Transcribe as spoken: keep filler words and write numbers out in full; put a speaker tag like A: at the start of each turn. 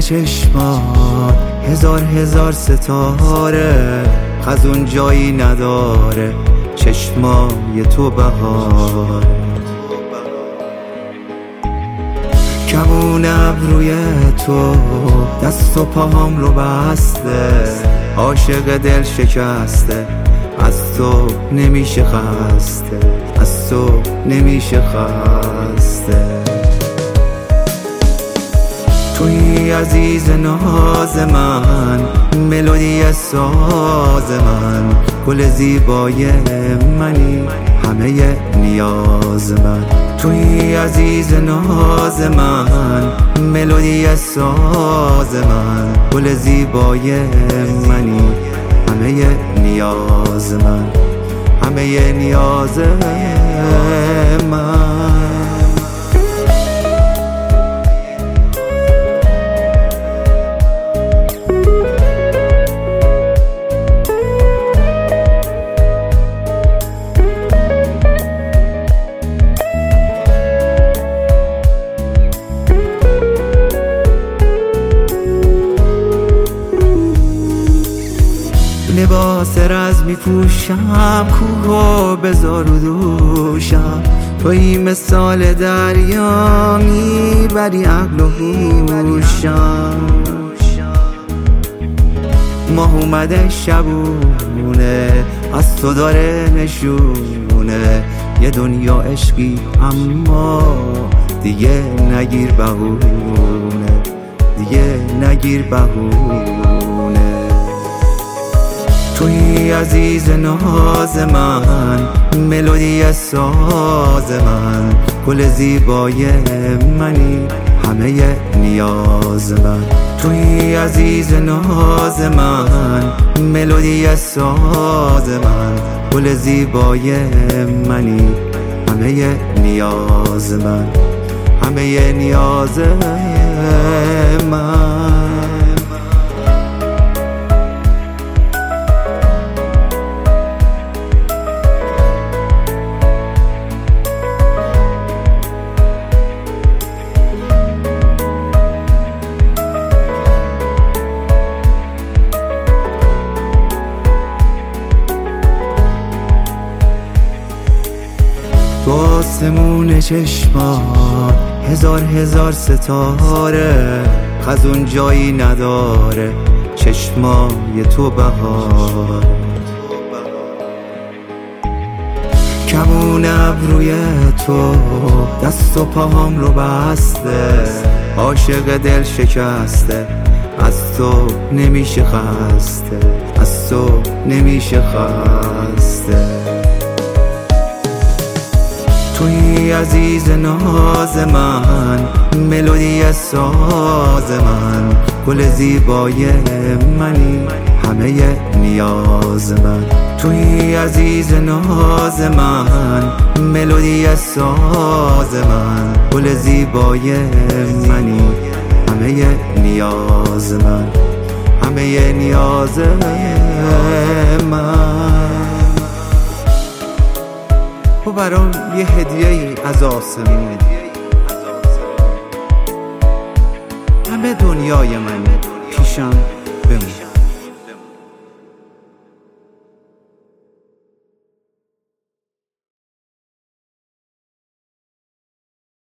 A: چشمات هزار هزار ستاره، خزون جایی نداره چشمای تو بهار. کمون ابروی تو دست و پاهم رو بسته، عاشق دل شکسته، از تو نمیشه خسته، از تو نمیشه خسته. توی عزیز ناز من، ملودی ساز من، گل زیبای منی، همه نیاز من. توی عزیز ناز من، ملودی ساز من، گل زیبای منی، همه نیاز من، همه نیاز من. لباس رز می پوشم، کوهو بذار رو دوشم، توی مثال دریا میبری عقل و هوشم. ماه اومده شبونه، از تو داره نشونه، یه دنیا عشقی اما دیگه نگیر بهونه، دیگه نگیر بهونه. توی عزیز ناز من، ملودی ساز من، گل زیبای منی، همه نیاز من. توی عزیز ناز من، ملودی ساز من، گل زیبای منی، همه نیاز من، همه نیاز من. تو آسمون چشمات هزار هزار ستاره، خزون جایی نداره چشمای تو بهار. کمون ابروی تو دست و پاهم رو بسته، عاشق دل شکسته، از تو نمیشه خسته، از تو نمیشه خسته. توی عزیز ناز من، ملودی ساز من، گل زیبای منی، همه نیاز من. توی عزیز ناز من، ملودی ساز من، گل زیبای منی، همه نیاز من، همه نیاز من. و برام یه هدیه ای از آسمون، همه دنیای من پیشم